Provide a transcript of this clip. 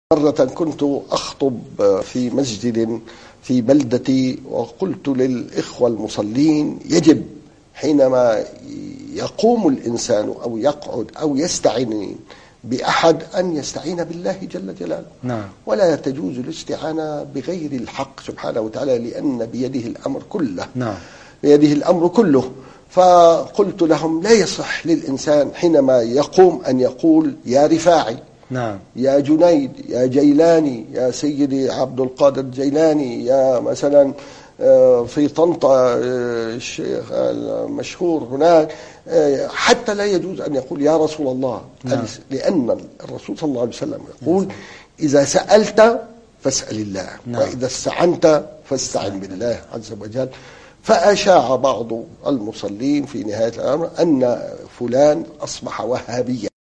مرة كنت أخطب في مسجد في بلدتي، وقلت للإخوة المصلين: يجب حينما يقوم الإنسان أو يقعد أو يستعين بأحد أن يستعين بالله جل جلاله. نعم. ولا تجوز الاستعانة بغير الحق سبحانه وتعالى، لأن بيده الأمر كله. نعم. بيده الأمر كله. فقلت لهم: لا يصح للإنسان حينما يقوم أن يقول يا رفاعي، نعم، يا جنيد، يا جيلاني، يا سيدي عبد القادر الجيلاني، يا مثلا في طنطا الشيخ المشهور هناك. حتى لا يجوز أن يقول يا رسول الله. نعم. لأن الرسول صلى الله عليه وسلم يقول: إذا سألت فاسأل الله، نعم. وإذا استعنت فاستعن بالله عز وجل. فأشاع بعض المصلين في نهاية الأمر أن فلان أصبح وهابيا.